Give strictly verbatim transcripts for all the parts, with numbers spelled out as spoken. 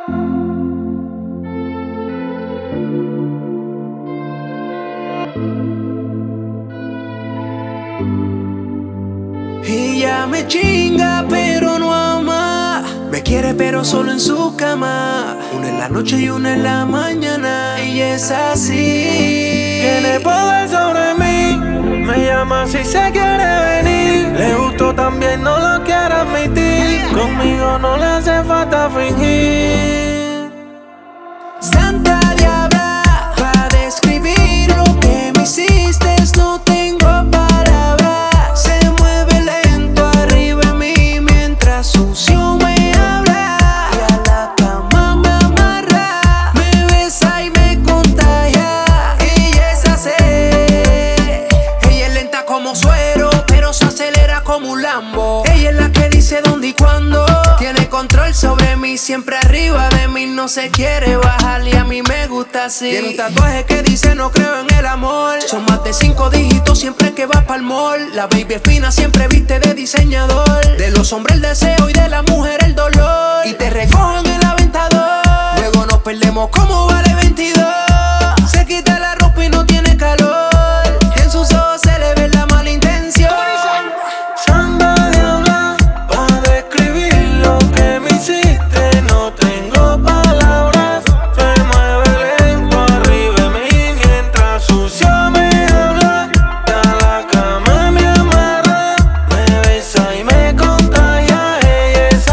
Y ella me chinga pero no ama. Me quiere pero solo en su cama. Una en la noche y una en la mañana. Ella es así. Tiene poder sobre mí. Me llama si se quiere venir. Le gustó también, no lo quiere admitir. Conmigo no le hace falta fingir. Santa diabla, para describir lo que me hiciste no tengo palabras. Se mueve lento arriba en mí mientras sucio me habla. Y a la cama me amarra, me besa y me contagia. Ella es así. Ella es lenta como suero, pero se acelera como un Lambo. Ella es la que dice dónde y cuándo. Tiene control sobre mí, siempre arriba de mí. No se quiere bajar y a mí me gusta así. Tiene un tatuaje que dice no creo en el amor. Son más de cinco dígitos siempre que va pa'l mall. La baby es fina, siempre viste de diseñador. De los hombres el deseo y de la mujer el dolor. Y te recogen el aventador. Luego nos perdemos como vale veintidós. Se quita la ropa y no tiene calor. Y en sus ojos se le ve la mala intención. Santa diabla, para describir lo que me hiciste no tengo palabras. Se mueve lento arriba de mí mientras sucio me habla. Y a la cama me amarra, me besa y me contagia. Ella es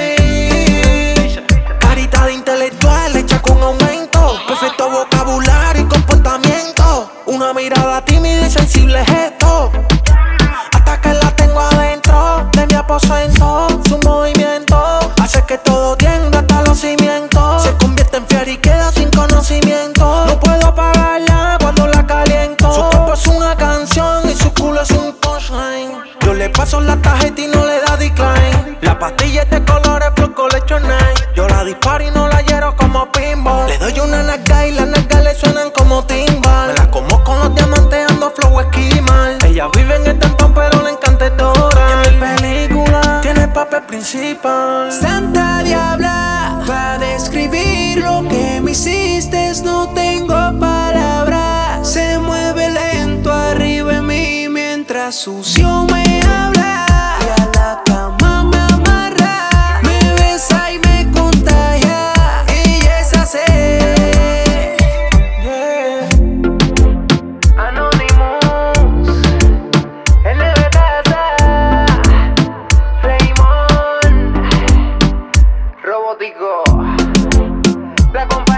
así. Carita de intelectual hecha con aumento. Perfecto vocabulario y comportamiento. Una mirada tímida y sensible gesto. Hasta que la tengo adentro de mi aposento. Su movimiento hace que todo tienda hasta los cimientos. Se convierte en fiera y queda sin conocimiento. No puedo apagarla cuando la caliento. Su cuerpo es una canción y su culo es un punchline. Yo le paso la tarjeta y no le da decline. La pastilla es de colores Flow Collection Night. Yo la disparo y no la hiero como pinball. Le doy una nalga y las nalgas le suenan como timbal. Me la como con los diamantes ando flow esquimal. Ella vive en el tampón pero le encanta el Dora. Y en mi película tiene el papel principal. Santa diabla, para describir lo que me hiciste no tengo palabras. Se mueve lento arriba en mí mientras sucio me habla. Y a la cama me amarra, me besa y me contagia. Ella es así. Yeah. Anonymous, L B T S, Raymond, Robótico, la